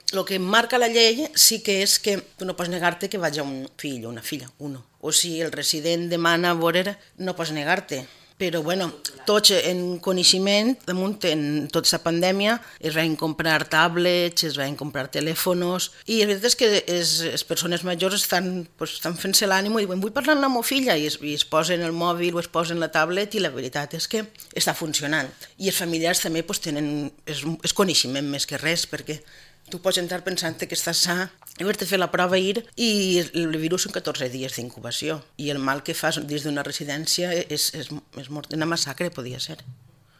el que marca la llei sí que és que tu no pots negar-te que vagi un fill o una filla, uno. O si el resident demana veure, no pots negar-te. Però, bueno, tots en coneixement, damunt en tota aquesta pandèmia, es van comprar tablets, es van comprar telèfons, i la veritat és que les persones majors estan fent-se l'ànim i diuen vull parlar amb la meva filla, i es posen el mòbil o es posen la tablet, i la veritat és que està funcionant. I els familiars també tenen és coneixement més que res, perquè tu pots entrar pensant que estàs sa, haver-te fet la prova i el virus són 14 dies d'incubació. I el mal que fas dins d'una residència és una massacre, podia ser.